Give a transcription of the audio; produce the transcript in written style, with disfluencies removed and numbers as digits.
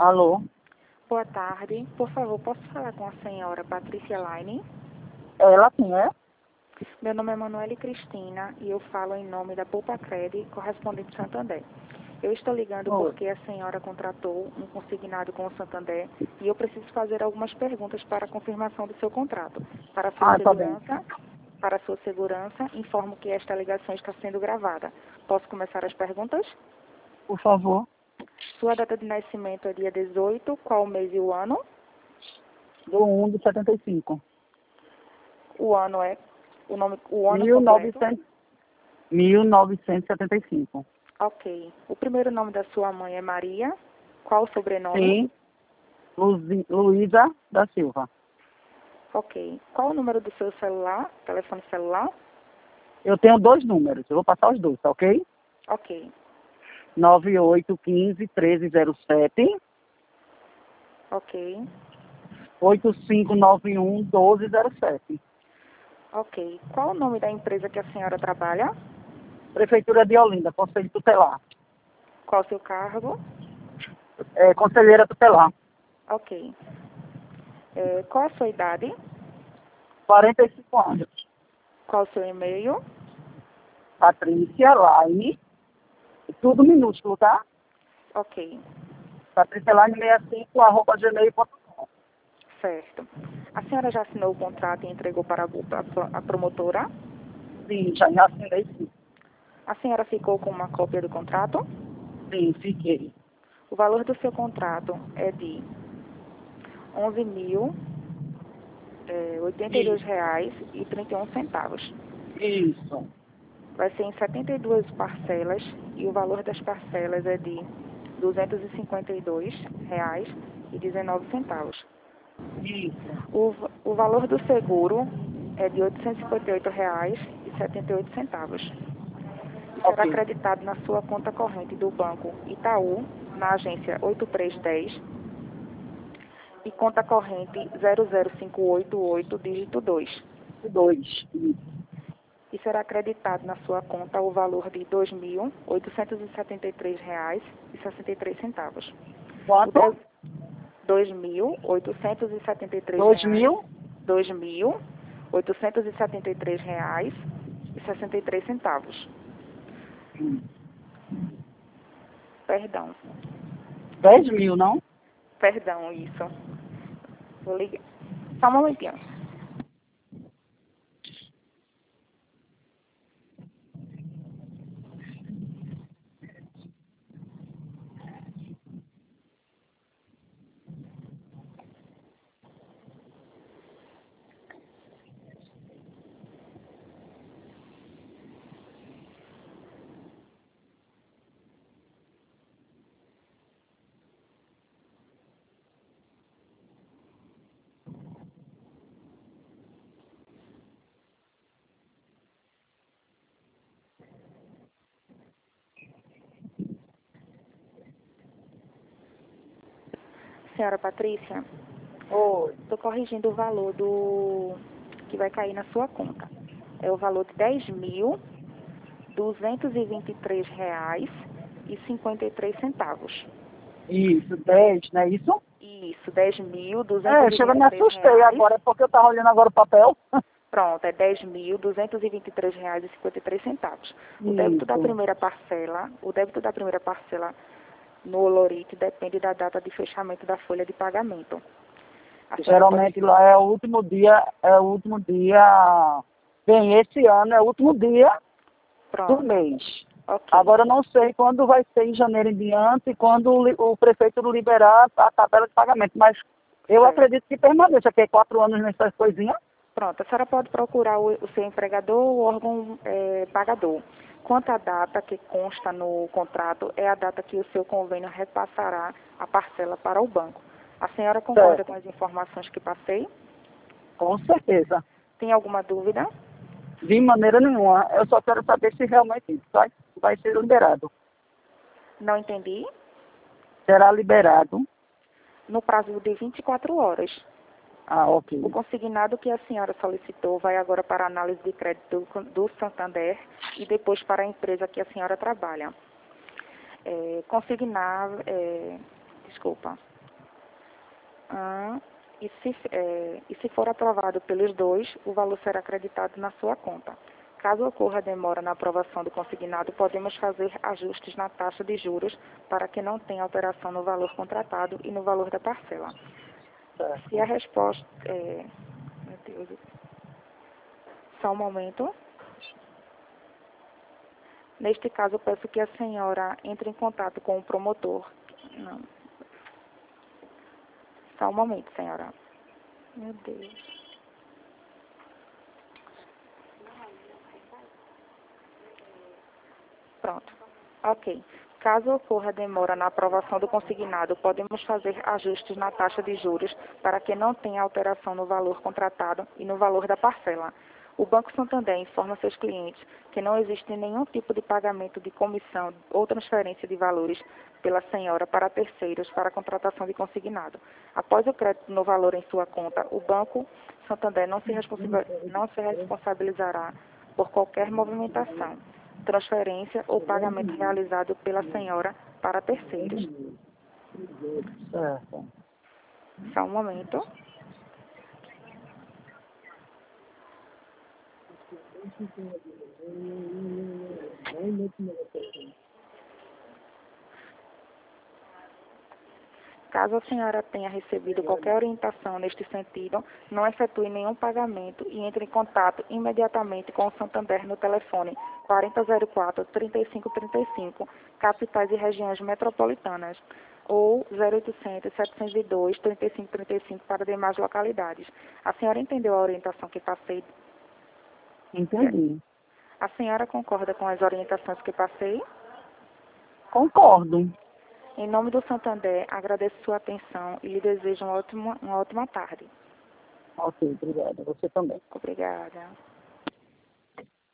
Alô? Boa tarde. Por favor, posso falar com a senhora Patrícia Laine? Ela sim, é? Meu nome é Manuele Cristina e eu falo em nome da Poupa Cred, correspondente Santander. Eu estou ligando Oi. porque a senhora contratou um consignado com o Santander e eu preciso fazer algumas perguntas para a confirmação do seu contrato. Tá bem. Para sua segurança, informo que esta ligação está sendo gravada. Posso começar as perguntas? Por favor. Sua data de nascimento é dia 18, qual o mês e o ano? Do 1 de 75. O ano é o ano completo? 1900, 1975. Ok. O primeiro nome da sua mãe é Maria. Qual o sobrenome? Sim. Luísa da Silva. Ok. Qual o número do seu celular, telefone celular? Eu tenho 2 números. Eu vou passar os 2, tá ok? Ok. 9815-1307. Ok. 8591-1207. Ok. Qual o nome da empresa que a senhora trabalha? Prefeitura de Olinda, Conselho Tutelar. Qual o seu cargo? Conselheira Tutelar. Ok. Qual a sua idade? 45 anos. Qual o seu e-mail? Patrícia Laine. Tudo minúsculo, tá? Ok. Patrícia Laine 65@gmail.com. Certo. A senhora já assinou o contrato e entregou para a promotora? Sim, já assinei sim. A senhora ficou com uma cópia do contrato? Sim, fiquei. O valor do seu contrato é de R$11.082,31. Isso. Vai ser em 72 parcelas e o valor das parcelas é de R$252,19. Isso. O valor do seguro é de R$858,78. E será Ok. acreditado na sua conta corrente do Banco Itaú, na agência 8310 e conta corrente 00588, dígito 2. 2. Isso. E será acreditado na sua conta o valor de R$2.873,63. Quanto? R$2.873. 2.000? R$2.873,63. Perdão. 10.000, não? Perdão, isso. Vou ligar. Só um momentinho. Senhora Patrícia, Oi. estou corrigindo o valor que vai cair na sua conta. É o valor de R$10.223,53. Isso, 10, não é isso? Isso, R$10.223. Chega, me assustei agora, porque eu tava olhando agora o papel. Pronto, é R$10.223,53. O débito da Isso. primeira parcela, no Olorite depende da data de fechamento da folha de pagamento. A senhora Geralmente lá é o último dia, bem, esse ano é o último dia do Pronto, mês. ok. Agora eu não sei quando vai ser em janeiro em diante, quando o prefeito liberar a tabela de pagamento, mas eu Certo. acredito que permaneça, que é 4 anos nessas coisinhas. Pronto, a senhora pode procurar o seu empregador ou o órgão pagador. Quanto à data que consta no contrato, é a data que o seu convênio repassará a parcela para o banco. A senhora concorda Certo. com as informações que passei? Com certeza. Tem alguma dúvida? De maneira nenhuma. Eu só quero saber se realmente vai ser liberado. Não entendi. Será liberado. No prazo de 24 horas. Ah, ok. O consignado que a senhora solicitou vai agora para a análise de crédito do Santander e depois para a empresa que a senhora trabalha. desculpa. E se for aprovado pelos dois, o valor será acreditado na sua conta. Caso ocorra demora na aprovação do consignado, podemos fazer ajustes na taxa de juros para que não tenha alteração no valor contratado e no valor da parcela. Certo. Se a resposta... meu Deus. Só um momento. Neste caso, eu peço que a senhora entre em contato com o promotor. Não. Só um momento, senhora. Meu Deus. Pronto. Ok. Caso ocorra demora na aprovação do consignado, podemos fazer ajustes na taxa de juros para que não tenha alteração no valor contratado e no valor da parcela. O Banco Santander informa seus clientes que não existe nenhum tipo de pagamento de comissão ou transferência de valores pela senhora para terceiros para a contratação de consignado. Após o crédito no valor em sua conta, o Banco Santander não se responsabilizará por qualquer movimentação, transferência ou pagamento realizado pela senhora para terceiros. Certo. Só um momento. Caso a senhora tenha recebido qualquer orientação neste sentido, não efetue nenhum pagamento e entre em contato imediatamente com o Santander no telefone 4004-3535, capitais e regiões metropolitanas, ou 0800-702-3535 para demais localidades. A senhora entendeu a orientação que passei? Entendi. A senhora concorda com as orientações que passei? Concordo. Em nome do Santander, agradeço sua atenção e lhe desejo uma ótima tarde. Ok, obrigada. Você também. Obrigada.